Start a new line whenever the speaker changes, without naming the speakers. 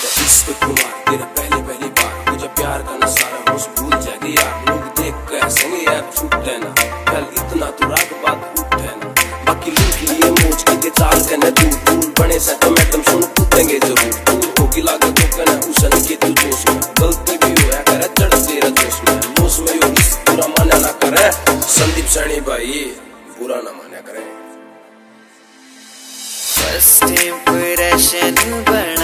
इश्क कुमार तेरा पहली बार, मुझे प्यार का नजारा होश भूल जाएगी यार। लोग देख के हंसेंगे यार, छूटे ना कल इतना तो रात बात उठे ना। बाकी लूट लिए मोच के चाल कहने दूर बने से तो मैडम सुन कूदेंगे जरूर। तू होगी लागत तो कहना उसन के तू जोश में, गलती भी होया करे चढ़ तेरा जोश में। जोश में यो बुरा माना ना करे, संदीप सैनी भाई बुरा ना माना करे।
First impression